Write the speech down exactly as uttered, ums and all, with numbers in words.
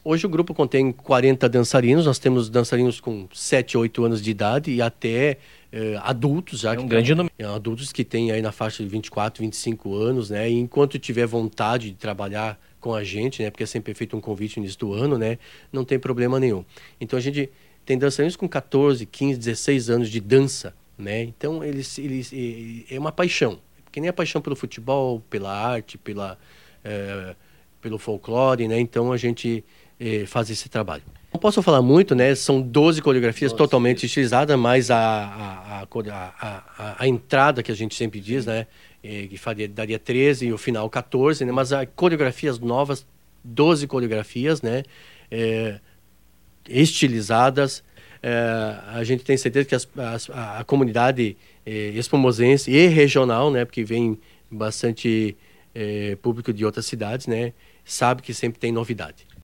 Hoje o grupo contém quarenta dançarinos, nós temos dançarinos com sete, oito anos de idade e até eh, adultos já. É um que grande tra- número. é, Adultos que têm aí na faixa de vinte e quatro, vinte e cinco anos, né? E enquanto tiver vontade de trabalhar com a gente, né? Porque é sempre feito um convite no início do ano, né? Não tem problema nenhum. Então a gente tem dançarinos com catorze, quinze, dezesseis anos de dança, né? Então eles, eles é é uma paixão. Que nem a paixão pelo futebol, pela arte, pela, eh, pelo folclore, né? Então a gente eh, faz esse trabalho. Não posso falar muito, né? São doze coreografias Doze, totalmente isso. estilizadas, mas a, a, a, core- a, a, a- a entrada que a gente sempre diz, né? eh, que faria, daria treze e o final catorze, né? Mas a coreografias novas, doze coreografias, né? Eh, estilizadas. Eh, a gente tem certeza que as- as- a, a comunidade eh, espumosense e regional, né? Porque vem bastante eh, público de outras cidades, né? Sabe que sempre tem novidade.